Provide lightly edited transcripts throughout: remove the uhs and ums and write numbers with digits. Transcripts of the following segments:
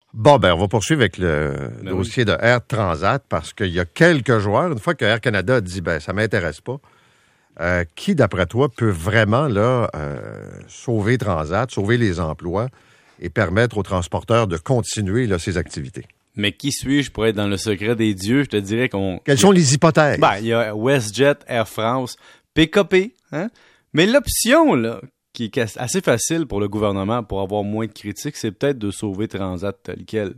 Bon, ben, on va poursuivre avec le dossier de Air Transat parce qu'il y a quelques joueurs, une fois que Air Canada a dit, ben, ça m'intéresse pas, qui, d'après toi, peut vraiment, là, sauver Transat, sauver les emplois et permettre aux transporteurs de continuer, là, ses activités? Mais qui suis-je pour être dans le secret des dieux? Je te dirais qu'on... Quelles sont les hypothèses? Ben, il y a WestJet, Air France, PKP, hein? Mais l'option, là, qui est assez facile pour le gouvernement pour avoir moins de critiques, c'est peut-être de sauver Transat tel quel.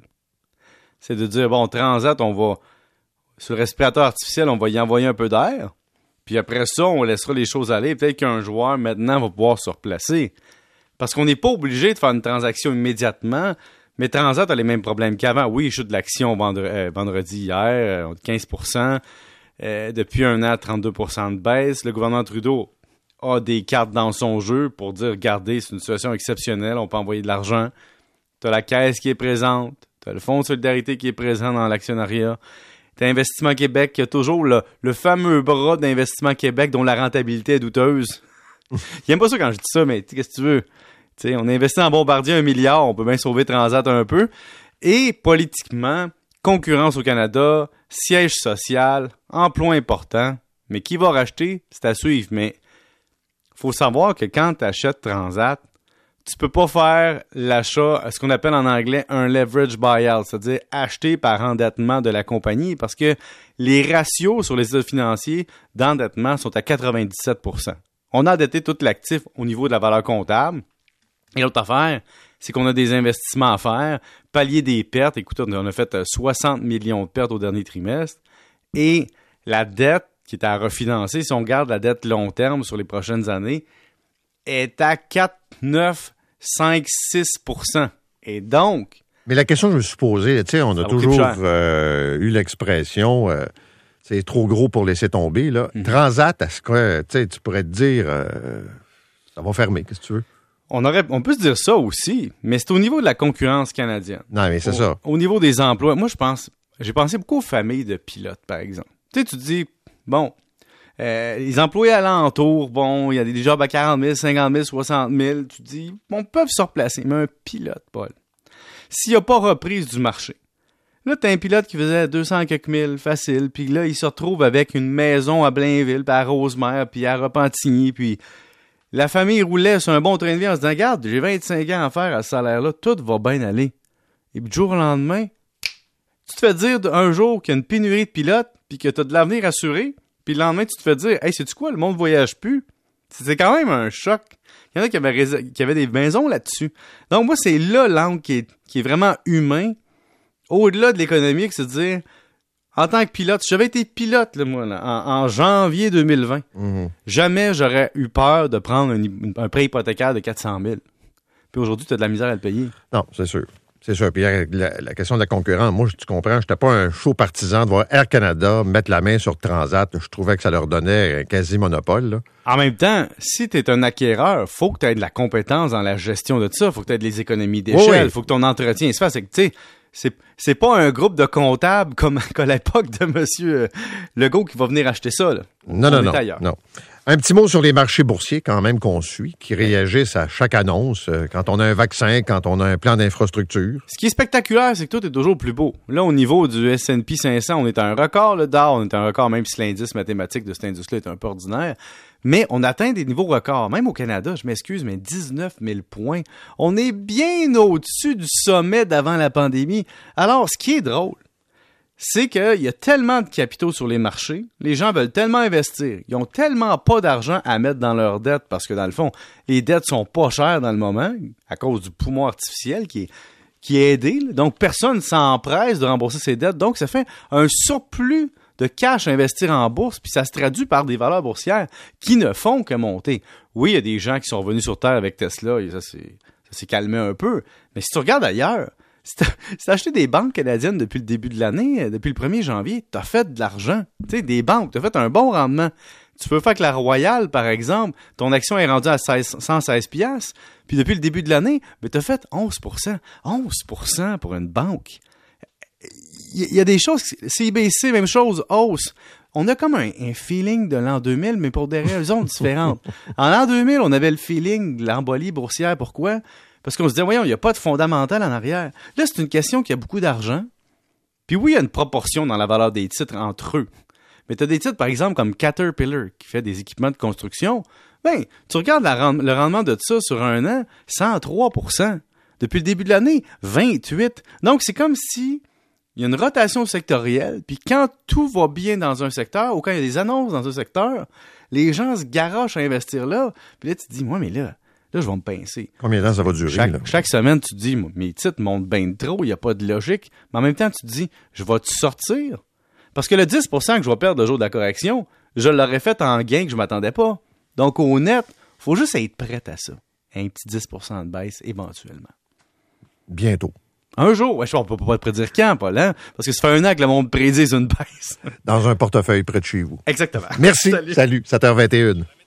C'est de dire, bon, Transat, on va, sur le respirateur artificiel, on va y envoyer un peu d'air, puis après ça, on laissera les choses aller. Peut-être qu'un joueur, maintenant, va pouvoir se replacer. Parce qu'on n'est pas obligé de faire une transaction immédiatement, mais Transat a les mêmes problèmes qu'avant. Oui, il chute de l'action vendredi hier, 15%. Depuis un an, 32% de baisse. Le gouvernement Trudeau a des cartes dans son jeu pour dire, regardez, c'est une situation exceptionnelle, on peut envoyer de l'argent. Tu as la caisse qui est présente, tu as le Fonds de solidarité qui est présent dans l'actionnariat, tu as Investissement Québec qui a toujours le fameux bras d'Investissement Québec dont la rentabilité est douteuse. Il aime pas ça quand je dis ça, mais qu'est-ce que tu veux? T'sais, on a investi en Bombardier 1 milliard, on peut bien sauver Transat un peu. Et politiquement, concurrence au Canada, siège social, emploi important, mais qui va racheter? C'est à suivre, mais faut savoir que quand tu achètes Transat, tu peux pas faire l'achat, ce qu'on appelle en anglais un leverage buyout, c'est-à-dire acheter par endettement de la compagnie, parce que les ratios sur les états financiers d'endettement sont à 97%. On a endetté tout l'actif au niveau de la valeur comptable. Et l'autre affaire, c'est qu'on a des investissements à faire, pallier des pertes. Écoutez, on a fait 60 millions de pertes au dernier trimestre. Et la dette qui est à refinancer, si on garde la dette long terme sur les prochaines années, est à 4, 9, 5, 6%. Et donc... Mais la question que je me suis posée, tu sais, on a toujours eu l'expression c'est trop gros pour laisser tomber. Là. Mm-hmm. Transat, est-ce que tu pourrais te dire ça va fermer, qu'est-ce que tu veux? On peut se dire ça aussi, mais c'est au niveau de la concurrence canadienne. Non, mais c'est ça. Au niveau des emplois, moi, j'ai pensé beaucoup aux familles de pilotes, par exemple. Tu sais, tu te dis, bon, les employés alentours, bon, il y a des jobs à 40 000, 50 000, 60 000. Tu te dis, bon, peuvent se replacer, mais un pilote, Paul, s'il n'y a pas reprise du marché, là, t'as un pilote qui faisait 200 quelques mille, facile, puis là, il se retrouve avec une maison à Blainville, puis à Rosemère, puis à Repentigny, puis... La famille roulait sur un bon train de vie en se disant, regarde, j'ai 25 ans à faire à ce salaire-là, tout va bien aller. Et puis du jour au lendemain, tu te fais dire un jour qu'il y a une pénurie de pilotes, puis que tu as de l'avenir assuré, puis le lendemain, tu te fais dire, hey, sais-tu quoi, le monde voyage plus. C'est quand même un choc. Il y en a qui avaient des maisons là-dessus. Donc moi, c'est là l'angle qui est vraiment humain, au-delà de l'économique, c'est de dire... En tant que pilote, si j'avais été pilote, là, moi, là, en janvier 2020, jamais j'aurais eu peur de prendre un prêt hypothécaire de 400 000. Puis aujourd'hui, tu as de la misère à le payer. Non, c'est sûr. C'est sûr. Puis la question de la concurrence, moi, tu comprends, je n'étais pas un chaud partisan de voir Air Canada mettre la main sur Transat. Je trouvais que ça leur donnait un quasi-monopole. Là. En même temps, si tu es un acquéreur, faut que tu aies de la compétence dans la gestion de ça. Faut que tu aies des économies d'échelle. Faut que ton entretien se fasse. Tu sais, c'est pas un groupe de comptables comme à l'époque de M. Legault qui va venir acheter ça. Là. Non. Un petit mot sur les marchés boursiers quand même qu'on suit, qui réagissent à chaque annonce, quand on a un vaccin, quand on a un plan d'infrastructure. Ce qui est spectaculaire, c'est que tout est toujours plus beau. Là, au niveau du S&P 500, on est à un record. Le Dow, on est à un record, même si l'indice mathématique de cette industrie est un peu ordinaire. Mais on atteint des niveaux records. Même au Canada, je m'excuse, mais 19 000 points. On est bien au-dessus du sommet d'avant la pandémie. Alors, ce qui est drôle, c'est qu'il y a tellement de capitaux sur les marchés, les gens veulent tellement investir, ils ont tellement pas d'argent à mettre dans leurs dettes parce que dans le fond, les dettes sont pas chères dans le moment à cause du poumon artificiel qui est aidé. Là. Donc, personne s'empresse de rembourser ses dettes. Donc, ça fait un surplus de cash à investir en bourse, puis ça se traduit par des valeurs boursières qui ne font que monter. Oui, il y a des gens qui sont revenus sur Terre avec Tesla, et ça s'est calmé un peu. Mais si tu regardes ailleurs, si t'as acheté des banques canadiennes depuis le début de l'année, depuis le 1er janvier, t'as fait de l'argent. Tu sais, des banques, t'as fait un bon rendement. Tu peux faire que la Royale, par exemple, ton action est rendue à 116 piastres, puis depuis le début de l'année, ben t'as fait 11%. 11% pour une banque. Il y a des choses, CIBC, même chose, hausse. On a comme un feeling de l'an 2000, mais pour des raisons différentes. En l'an 2000, on avait le feeling de l'embolie boursière. Pourquoi? Parce qu'on se dit, voyons, il n'y a pas de fondamental en arrière. Là, c'est une question qu'il y a beaucoup d'argent. Puis oui, il y a une proportion dans la valeur des titres entre eux. Mais tu as des titres, par exemple, comme Caterpillar, qui fait des équipements de construction. Ben, tu regardes le rendement de ça sur un an, 103%. Depuis le début de l'année, 28%. Donc, c'est comme si il y a une rotation sectorielle, puis quand tout va bien dans un secteur, ou quand il y a des annonces dans un secteur, les gens se garochent à investir là. Puis là, tu te dis, moi, mais là, je vais me pincer. Combien de temps ça va durer? Chaque semaine, tu te dis, mes titres montent bien de trop, il n'y a pas de logique. Mais en même temps, tu te dis, je vais-tu sortir? Parce que le 10% que je vais perdre le jour de la correction, je l'aurais fait en gain que je ne m'attendais pas. Donc, au net, il faut juste être prêt à ça. Un petit 10% de baisse éventuellement. Bientôt. Un jour, on ne peut pas te prédire quand, Paul, hein? Parce que ça fait un an que le monde prédise une baisse. Dans un portefeuille près de chez vous. Exactement. Merci. Salut. 7h21.